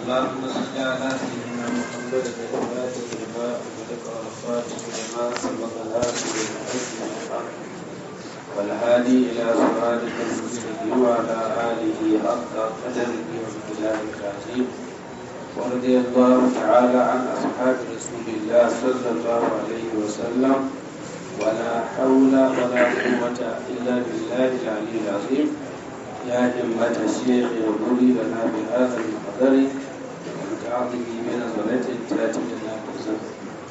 اللهم صل على سيدنا محمد الفاتح لما أغلق والخاتم لما سبق ناصر الحق بالحق والهادي إلى صراطك المستقيم وعلى آله حق قدره ومقداره العظيم ورضي الله تعالى عن أصحاب رسول الله صلى الله عليه وسلم ولا حول ولا قوة إلا بالله العلي العظيم يا همة الشيخ يقولي لنا بهذا المقدر ومتعاطفي بنظرة تأتي لنا بالزمن.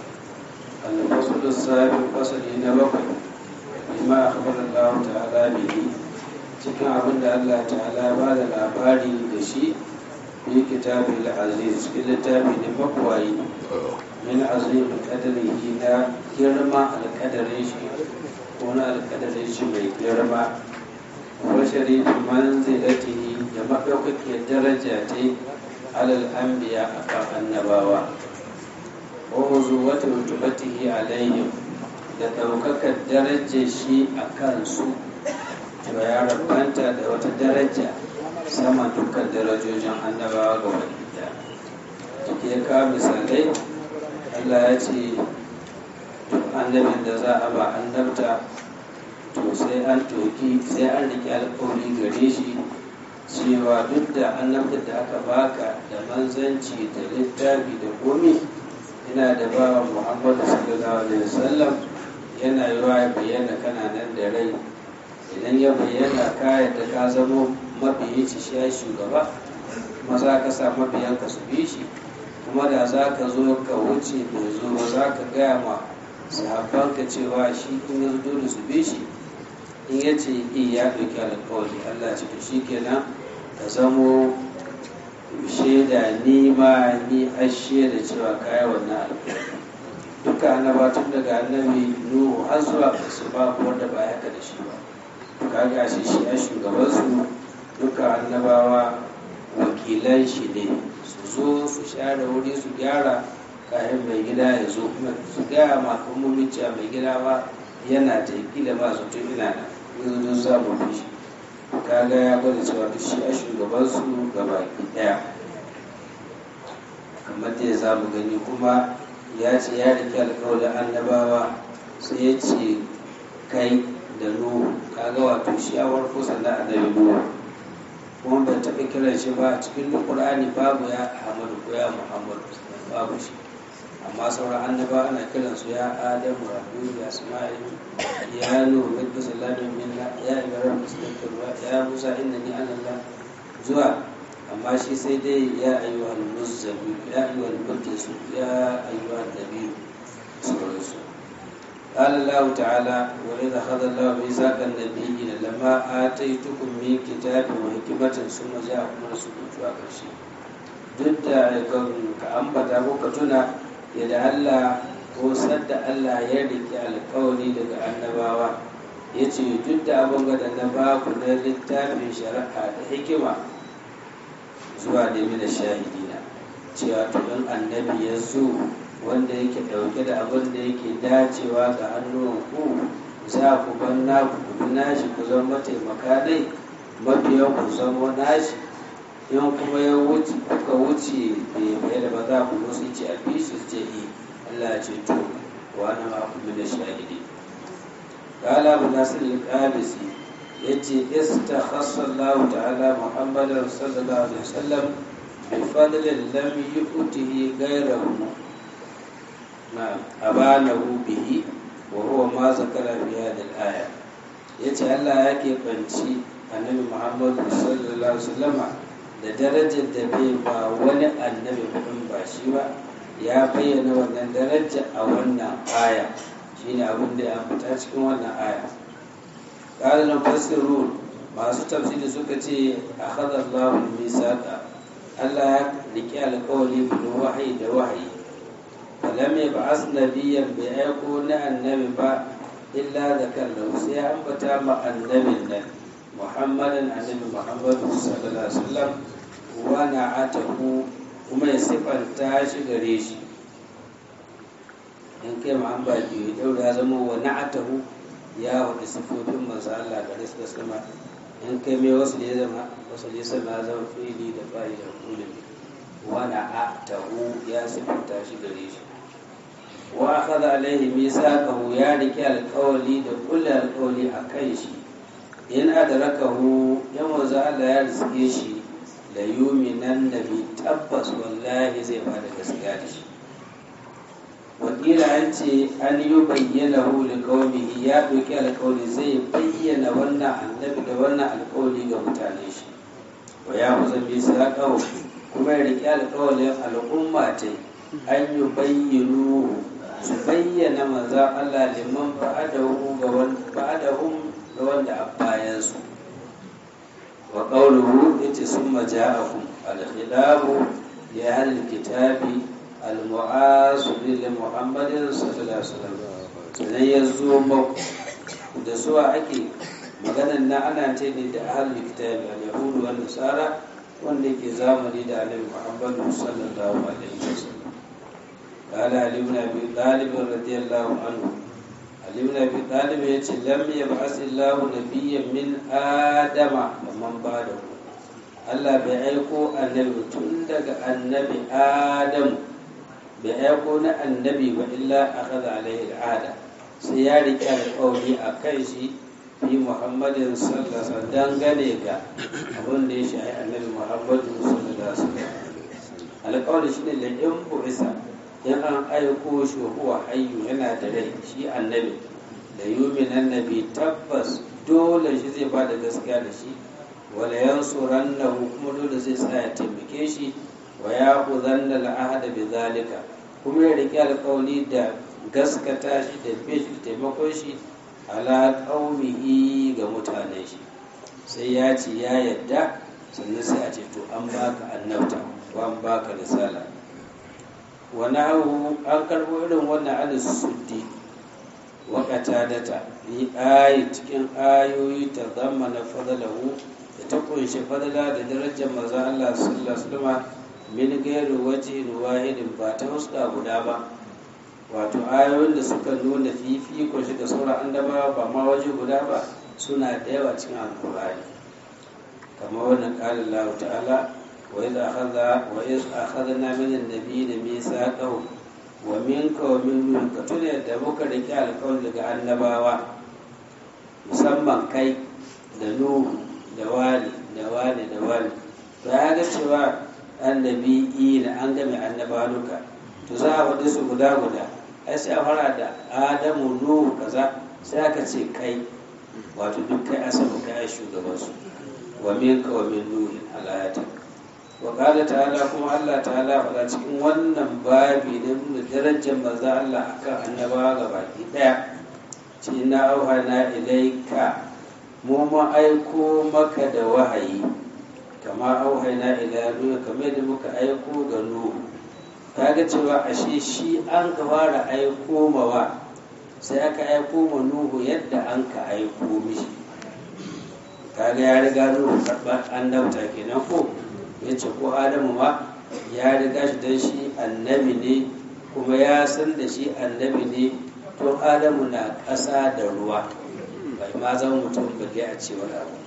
الفصل السابق فصل نبوي بما أخبر الله تعالى به cikin abin da Allah ta'ala ba da labari da shi fi kitabil aziz cikin littafi ne makwayi min azim qadarihi na girma alƙadarin shi ko na alƙadarin shi mai girma wa sharifin manzilatihi da maɗaukakiyar daraja ta alal anbiya akan annabawa wa huzuwatu rutubatihi alaihim da ɗaukakar darajar shi a kansu to ya rabanta da wata daraja sama dukkan darajojin annabawa ga wani ɗaya ya kawo misalai. Allah ya ce duk annabin da za a ba annabta to sai an riƙe alƙawari gare shi cewa duk da annabta da aka baka da manzanci da littafi da komi yana da bawa Muhammadu sallallahu alaihi wasallam yana yi wa ya bayyana kana nan da rai idan ya bayyana ka yadda ka zamo mabiyici shi ya shugaba kuma za ka sa mabiyanka su bi shi kuma da za ka zo ka wuce bai zo ba za ka gaya ma sahabbanka cewa shi in ya zo dole su bi shi in ya ce ya ɗauki alƙawari Allah ce to shi kenan ka zamo shaida ni ma ni ashe da cewa kaya wannan alƙawari duka annaba tun daga annabi Nuhu har zuwa su ba wanda ba haka da shi ba kaga shi a shugabansu duka annabawa wakilan shi ne su zo su share wuri su gyara kayan mai gida ya zo kuma su gaya ma kalmomin cewa mai gida ba yana ta kila ba su tun ina nan yanzu don samun fishi kaga ya gwada cewa duk shi a shugabansu ga baki daya kamar da ya zamu gani kuma ya ce ya rike alƙawarin annabawa sai ya ce kai da Nuhu kaga wato shi a warko sannan annabi Nuhu kuma bai taɓa kiran shi ba cikin Qur'ani babu ya Ahmadu ko ya Muhammadu babu shi amma sauran annaba ana kiran su ya Adamu Rabbi ya Isma'il ya Nuhu bin Salamin minna ya Ibrahim mustaqiwa ya Musa innani ana Allah zuwa amma shi sai dai ya ayyuhal muzzabi ya ayyuhal mudaththir ya ayyuhan nabi sallallahu قال الله تعالى وإذا أخذ الله ميثاق النبيين لما آتيتكم من كتاب وحكمة ثم جاءكم رسول zuwa ƙarshe duk da ka ambata ko ka tuna yadda Allah ko sadda Allah ya riƙe alƙawari daga annabawa ya ce duk da abin da na ba ku na littafin shari'a da hikima zuwa da mina shahidina cewa to in annabi ya zo wanda yake dauke da abin da yake dacewa ga hannuwan ku za ku ban naku ku nashi ku zama taimaka dai mabiyan ku zama nashi in kuma ya wuce kuka wuce bai da ba za ku musu ce a fi su ce Allah ya ce to wa ana ma ku min shahidi qala abu nasir al-qabisi yace istakhassa Allah ta'ala Muhammadan sallallahu alaihi wasallam bi fadlin lam yu'tihi ghayrahu abanahu bihi wa huwa ma zakara fi hadhihi al-aya yace Allah ya keɓanci annabi Muhammad sallallahu alaihi wasallama da darajar da bai ba wani annabi kudin ba shi ba ya bayyana wannan daraja a wannan aya shine abin da ya fita cikin wannan aya qala mufassirun masu tafsiri suka ce akhadha Allahu al-misaqa Allah ya riki alƙawari bil wahyi da wahyi falam yab'as nabiyyan bi aiko na annabi ba illa zakara sai ya ambata ma annabin nan Muhammadan annabi Muhammad sallallahu alaihi wasallam wa na'atahu kuma ya sifanta shi gare shi in kai Muhammad ya daura zama wa na'atahu ya wada sifofin manzo Allah gare shi sallallahu in kai mai wasu da ya zama fi'ili da fa'ili da kulli wani atahu ya sifanta shi gare shi wa akhadha alaihi misaqahu ya rike alƙawli da kullu alƙawli a kan shi in adrakahu ya manzo Allah ya riske shi la yuminan nabi tabbas wallahi zai ba da gaskiya da shi wakila an ce an yi bayyana huli kawai ya ɗauki alkawali zai bayyana wannan annabi da wannan alkawali ga mutane shi wa ya kusa bisa kawo kuma ya riƙe alkawalin al'umma ta an yi bayyano su bayyana maza Allah liman ba'adahum ga wanda a bayansu wa qawluhu yace summa ja'akum al-khilabu ya ahlul kitabi al-mu'asir li Muhammadin sallallahu alaihi wasallam sai yazo da suwa ake maganan na ana ce ne da ahlul kitabi al-yahudu wan nasara wanda ke zamani da annabi Muhammad sallallahu alaihi wasallam qala ali ibn abi talib radiyallahu anhu ali ibn abi talib yace lam yab'athillahu nabiyyan min adama wa man ba'dahu Allah bai aiko annabi tun daga annabi Adam bai aiko na annabi ba illa akhadha alaihi al'ada sai ya rike alƙawari a kai shi fi Muhammadin sallallahu alaihi wasallam dangane ga abin da ya shahi annabi Muhammadu sallallahu alaihi wasallam alƙawari shine da in bu'isa in an aiko shi huwa hayyu yana da rai shi annabi da yumin annabi tabbas dole shi zai ba da gaskiya da shi wala yansurannahu kuma dole zai tsaya taimake shi wa ya'khudhanna al-ahda bi zalika kuma ya rike alƙawli da gaskata shi da bishi taimakon shi ala qaumihi ga mutanen shi sai ya ce ya yadda sannan sai a ce to an baka annabta ko an baka risala wa nahu an karbo irin wannan al-suddi wa qatadata ni ayi cikin ayoyi ta zammana fadalahu da ta kunshi fadala da darajar manzo Allah sallallahu alaihi wasallam min gairu wajhin wahidin ba ta huska guda ba wato ayoyin da suka nuna fifiko shi da sauran annabawa ba ma waje guda ba suna da yawa cikin alqur'ani kamar wannan qala Allah ta'ala wa iz akhadna min an-nabiyyin mithaqahum wa minka wa min nuh katune da muka rike alƙawari daga annabawa musamman kai da nuhu da wani to ya ga cewa annabi da an game annaba duka to za a faɗi su guda ai sai a fara da adamu nuhu kaza sai aka ce kai wato duk kai asabu kai shugaban su wa minka wa min nuhin alayata wa qala ta'ala kuma Allah ta'ala faɗa cikin wannan babi da darajar manzo Allah akan annabawa gabaki daya ce na auhana ilaika mu ma aiko maka da wahayi kama auhaina ila nuhu kamar da muka aiko ga nuhu kaga cewa ashe shi an ka fara aiko mawa sai aka aiko ma nuhu yadda an ka aiko mishi kaga ya riga nuhu karɓar annabta kenan ko yace ko adamu ma ya riga shi dan shi annabi ne kuma ya san da shi annabi ne to adamu na ƙasa da ruwa bai ma zama mutum balle a ce wani abu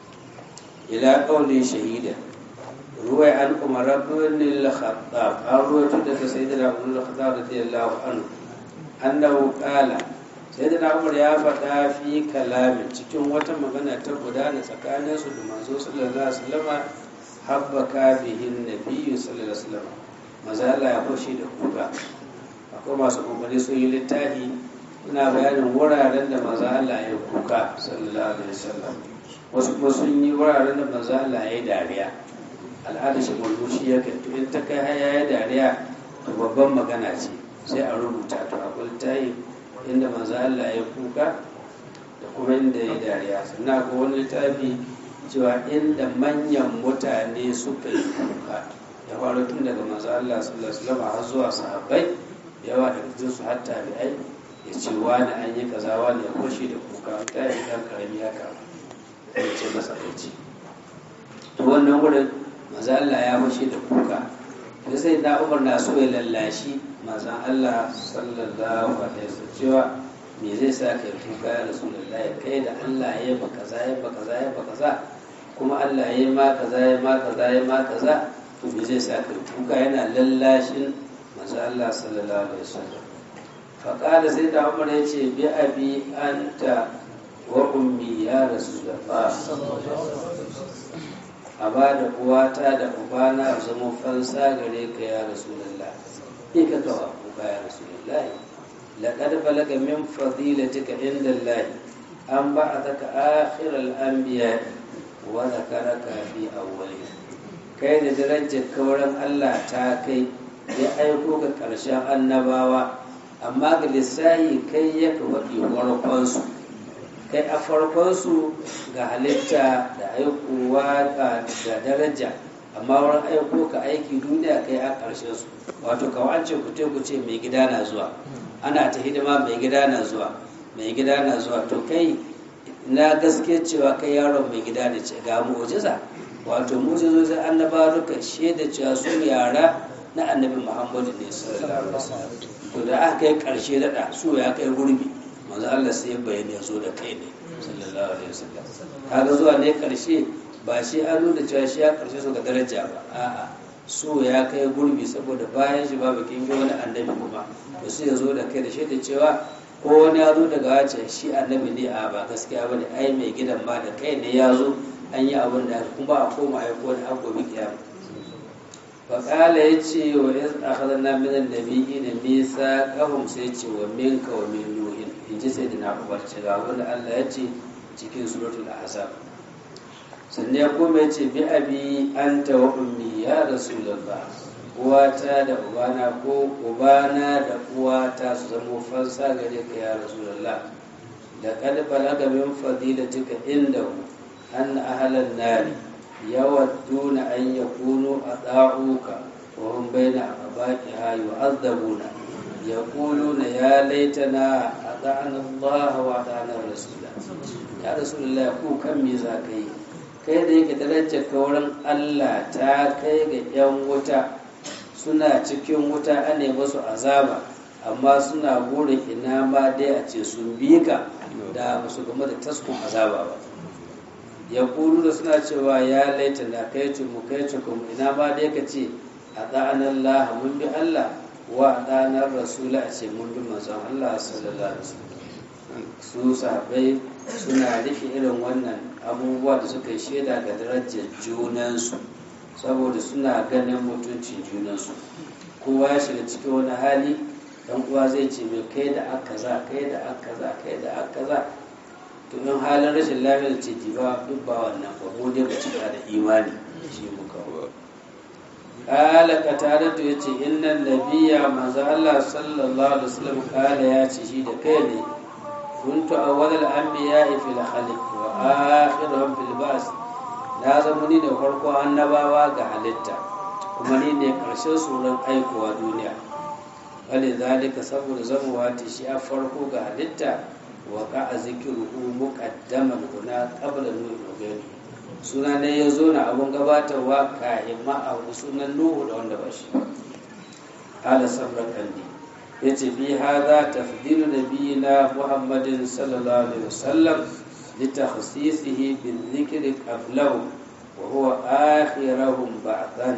ila ƙaunin shahida ruwai an kuma rabin al-khattab an ruwaito daga sayyidina Umar al-Khattab radiyallahu anhu annahu qala sayyidina Umar ya faɗa fi kalamin cikin wata magana ta gudana tsakanin su da manzo sallallahu alaihi wasallam habbaka bihin nabiyyu sallallahu alaihi wasallam maza Allah ya fushi da kuka akwai masu kokari sun yi littafi ina bayanin wuraren da maza Allah ya kuka sallallahu alaihi wasallam wasu kuma sun yi wuraren da maza Allah ya yi dariya al'ada shi mulmushi ya kai to in ta kai haya ya dariya to babban magana ce sai a rubuta to akwai littafi inda maza Allah ya kuka da kuma inda ya yi dariya sannan akwai wani littafi cewa inda manyan mutane suka yi kuka ya faru tun daga maza Allah sallallahu alaihi wasallam har zuwa sahabbai yawa daga cikin su har tabi'ai ya ce wani an yi kaza wani ya kushe da kuka ta yi dan karami haka ya ce masa aiki to wannan wurin maza Allah ya kushe da kuka da sai da Umar na so ya lallashi mazan Allah sallallahu alaihi wasallam cewa me zai sa kai kuka ya rasulullahi kai da Allah ya ba kaza ya ba kaza ya ba kaza kuma Allah ya ma kaza ya ma kaza ya ma kaza to me zai sa ka kuka yana lallashin manzo Allah sallallahu alaihi wasallam fa qala sai da Umar ya ce bi abi anta wa ummi ya rasulullah a ba da uwata da ubana zama fansa gare ka ya rasulullah ka kawa kuka ya rasulullah laqad balaga min fadilatika inda Allah an ba'athaka akhiral anbiya wa zakaraka fi awwalih kai da darajar kauran Allah ta kai ya aiko ga ƙarshen annabawa amma ga lissahi kai ya ka waɗi farkonsu kai a farkonsu ga halitta da aikowa da daraja amma wurin aiko ka aiki duniya kai a ƙarshen su wato kawance ku ce mai gida na zuwa ana ta hidima mai gida na zuwa mai gida na zuwa to kai na gaske cewa kai yaron mai gida da ce ga mu'jiza wato mu'jizozin annabawa duka shaida cewa su yara na annabi Muhammadu ne sallallahu alaihi wasallam to da aka kai karshe dada su ya kai gurbi manzo Allah sai bayani ya zo da kai ne sallallahu alaihi wasallam kaga zuwa ne karshe ba shi an nuna cewa shi ya karshe su ga daraja ba a'a so ya kai gurbi saboda bayan shi babu kin ga wani annabi kuma to sai ya zo da kai da shaida cewa ko wani ya zo daga wace shi annabi ne a ba gaskiya bane ai mai gidan ba da kai ne ya zo an yi abin da kuma a koma ya ko da abu bi kiyama fa qala yace wa iz akhadna min an-nabiyyi da misa kahum sai yace wa minka wa min nuhin inji sai da na ubarci ga wanda Allah ya ce cikin suratul ahzab sannan ya koma yace bi abi anta wa ummi ya rasulullah uwata da ubana ko ubana da uwata su zama fansa gare ka ya rasulullah da kad balaga min fadilatika indahu an ahlan nari yawadduna an yakunu ata'uka wa hum baina abaqiha yu'adzabuna yaquluna ya laitana ata'ana Allah wa ata'ana rasulullah ya rasulullah ku kan me za kai kai da yake darajar kauran Allah ta kai ga yan wuta suna cikin wuta ane musu azaba amma suna burin ina ma dai a ce sun bi ka da musu game da taskun azaba ba ya kulu da suna cewa ya laita na kai mu kai kuma ina ma dai ka ce a ɗa'anar Allah mun bi Allah wa a ɗa'anar rasula a ce mun bi manzon Allah sallallahu alaihi wasallam su sahabbai suna rike irin wannan abubuwa da suka yi shaida ga darajar junansu saboda suna ganin mutuncin junansu kowa ya shiga cikin wani hali dan uwa zai ce mai kai da aka za kai da aka za kai da aka za to in halin rashin lafiyar ce jiba duk ba wannan ba mu dai ba cika da imani shi muka kala kataratu yace innan nabiyya manzo Allah sallallahu alaihi wasallam kala ya ce shi da kai ne kuntu awwalal anbiya'i fil khalq wa akhiruhum fil ba's na zama ni da farko annabawa ga halitta kuma ni ne ƙarshen suran aikowa duniya wale zalika saboda zamowa ta shi a farko ga halitta wa ka a zikiruhu muqaddaman kuna qabla nuhu gani suna ne ya zo na abun gabatarwa ka'in ma a sunan nuhu da wanda ba shi ala sabrakandi yace fi hadha tafdilu nabiyina muhammadin sallallahu alaihi wasallam لتخصيصه بالذكر قبله وهو آخرهم بعثا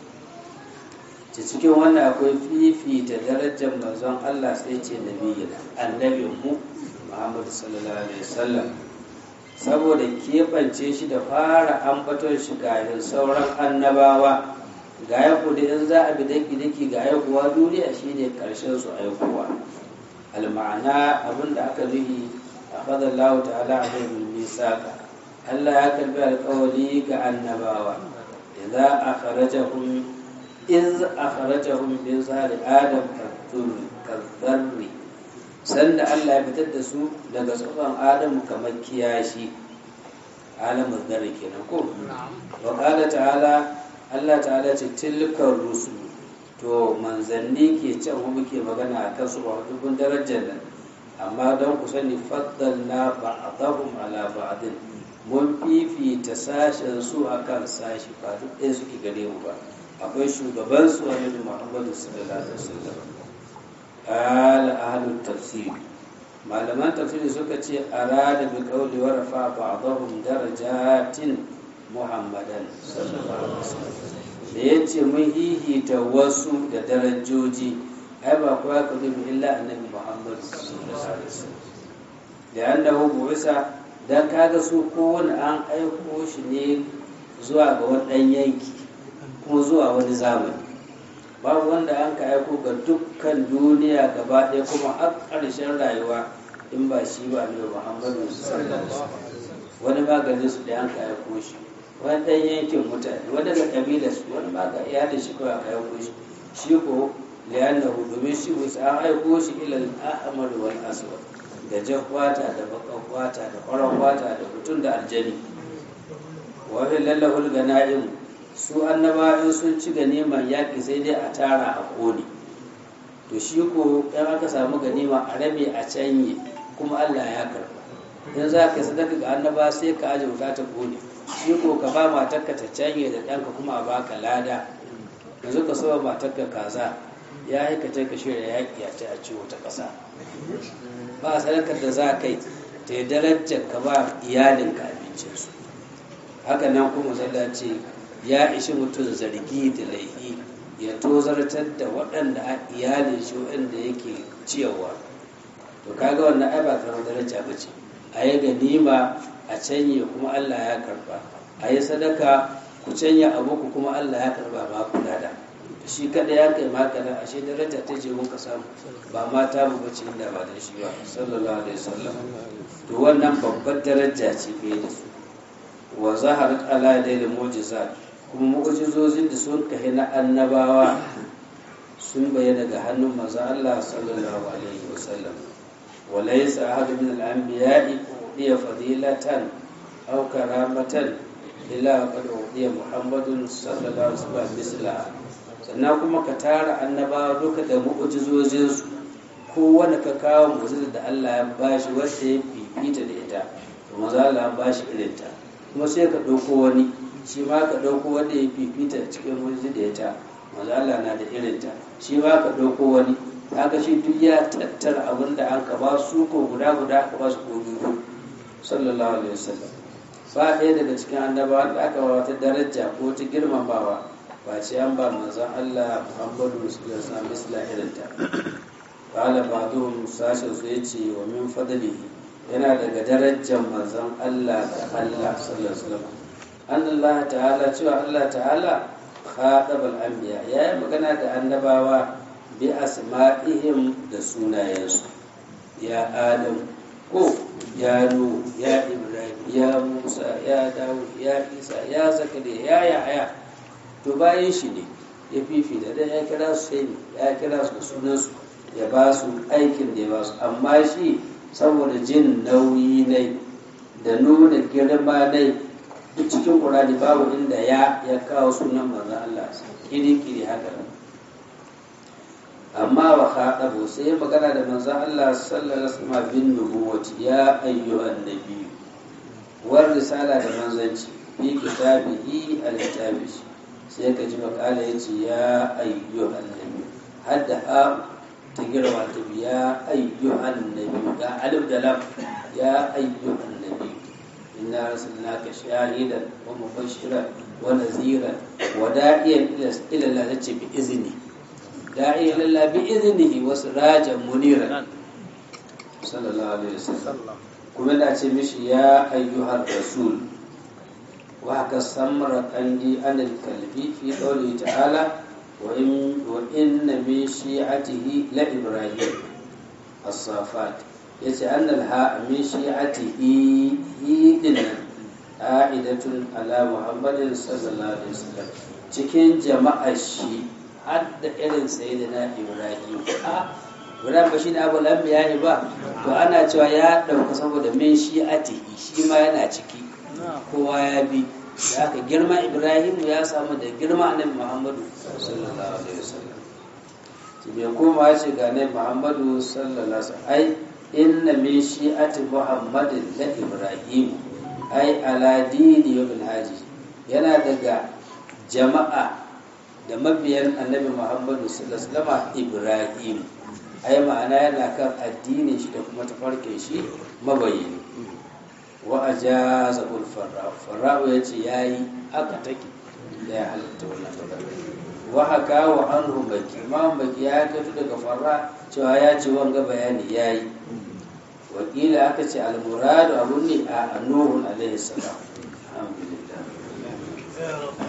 cikin wannan akwai fifita darajar manzon Allah sai ce nabiyina annabin mu Muhammad sallallahu alaihi wasallam saboda keɓance shi da fara ambaton shi kafin sauran annabawa ga yaku da in za a bi daki ga aikuwa duniya shine karshen su aikuwa al-ma'ana abinda aka nuhi أخذ الله تعالى عليهم الميثاق ألا يكتب القولي كأنباوا إذ أخرجهم من ظهر آدم كالذر سند ألا يبتدسوا لقصفهم آدم كمكياشي عالم الذر كنكم وقال تعالى الله تعالى تلك الرسل to manzanni ke can mu muke magana akan su ba dubun darajar nan amma don ku sani faddalna ba'dahum ala ba'din mun fifita sashen su akan sashi ba duk ɗaya suke gare mu ba akwai shugaban su annabi Muhammad sallallahu alaihi wasallam ala ahlut tafsir malaman tafsiri suka ce arada bi qawli wa rafa ba'dahum darajatin muhammadan sallallahu alaihi wasallam da yace mun hihita wasu da darajoji ai ba kowa ka dubi illa annabi muhammad sallallahu alaihi wasallam da annahu buisa dan kaga su kowane an aiko shi ne zuwa ga wani yanki kuma zuwa wani zamani babu wanda an ka aiko ga dukkan duniya gaba ɗaya kuma har ƙarshen rayuwa in ba shi ba ne muhammadu sallallahu alaihi wasallam wani maganin su da an ka aiko shi wani ɗan yankin mutane wani daga ƙabilar su wani ma ga iyalin shi kawai aka aiko shi shi ko liyannahu domin shi wasu an aiko shi ilal ahmar wal aswad da jan kwata da bakan kwata da farar kwata da mutum da aljani wa lallahul ganaim su annabawa sun ci ganiman yaƙi sai dai a tara a ƙone to shi ko ɗan aka samu ganima a rabe a canye kuma Allah ya karɓa in za ka sadaka ga annaba sai ka aje wuta ta ƙone shi ko ka ba matarka ta canye da ɗanka kuma a baka lada yanzu ka sowa matarka kaza ya yi ka ka shirya yaƙi a ce a ciwo ta ƙasa ba sadakar da za kai ta yi darajar ka ba iyalinka abincinsu haka nan kuma zalla ce ya ishi mutum zargi da laifi ya tozartar da waɗanda a iyalin shi waɗanda yake ciyarwa to kaga wannan ai ba karamar daraja ba ce a yi ganima a canye kuma Allah ya karba a yi sadaka ku canye abu ku kuma Allah ya karba ba ku lada shi kada ya kai maka nan ashe daraja ta je muka samu ba mata mu bace inda ba da shi ba sallallahu alaihi wasallam to wannan babbar daraja ce fiye da su wa zaharat ala dal mu'jizat kuma mu'jizozin da sun kai na annabawa sun bayyana ga hannun manzo Allah sallallahu alaihi wasallam wa laysa ahad min al-anbiya'i hiya fadilatan aw karamatan illa qad udiya muhammadun sallallahu alaihi wasallam misla sannan kuma ka tara annabawa duka da mu'jizozinsu kowane ka kawo mu'jiza da Allah ya bashi wanda ya fifita da ita to manzo Allah ya bashi irinta kuma sai ka ɗauko wani shi ma ka ɗauko wanda ya fifita cikin mu'jiza da ita manzo Allah na da irinta shi ma ka ɗauko wani haka shi duk ya tattara abin da an ka ba su ko guda ka ba su ko biyu sallallahu alaihi wasallam ba ɗaya daga cikin annabawa da aka ba wata daraja ko ta girmamawa ba ce an ba manzon Allah Muhammadu sallallahu alaihi wasallam misla irinta qala ba'dhum sashin su yace wa min fadlihi yana daga darajar manzon Allah da Allah sallallahu alaihi wasallam Allah ta'ala cewa Allah ta'ala khadabal anbiya yayi magana da annabawa bi asma'ihim da sunayensu ya Adam ko ya Nuh ya Ibrahim ya Musa ya Dawud ya Isa ya Zakariya ya Yahya to bayan shi ne ya fifita da ya kira su sai ya kira su da sunansu ya ba su aikin da ya ba su amma shi saboda jin nauyi ne da nuna girma ne duk cikin Qur'ani babu inda ya kawo sunan manzon Allah kiri haka amma wa khatabu sai magana da manzon Allah sallallahu alaihi wasallam bin nubuwati ya ayyuhan nabiy war risala da manzanci fi kitabihi al-kitabi sai ka ji makala yace ya ayyuhan nabiy hadda ta girma ta ya ayyuhan nabi ga alif da lam ya ayyuhan nabi inna arsalnaka shahidan wa mubashiran wa naziran wa da'iyan ila Allah tace bi izni da'iyan ila bi iznihi wa sirajan muniran sallallahu alaihi wasallam kuma da ce mishi ya ayyuhar rasul wa ka samara kandi anil kalbi fi qawli ta'ala وإن من شيعته لإبراهيم الصافات yace annal ha min shi'atihi dinnan a'idatun ala muhammadin sallallahu alaihi wasallam cikin jama'ar shi hadda irin sayyidina ibrahim Ibrahim ba shi ne abu lambiya ne ba to ana cewa ya dauka saboda min shi'atihi shi ma yana ciki kowa ya bi da aka girma ibrahim ya samu da girma annabi muhammadu sallallahu alaihi wasallam shi bai koma ya ce ga annabi muhammadu sallallahu alaihi wasallam ai inna min shi'ati muhammadin la ibrahim ai ala dini ibn haji yana daga jama'a da mabiyan annabi muhammadu sallallahu alaihi wasallam ibrahim ai ma'ana yana kan addinin shi da kuma tafarkin shi mabayini wa ajaza ul farra'u yace yayi aka take da ya halatta wannan magana wa haka wa anhu baki imam baki ya kaito daga farra cewa ya ce wanga bayani yayi wakila aka ce al-muradu abun ne a nuhu alaihi salam alhamdulillah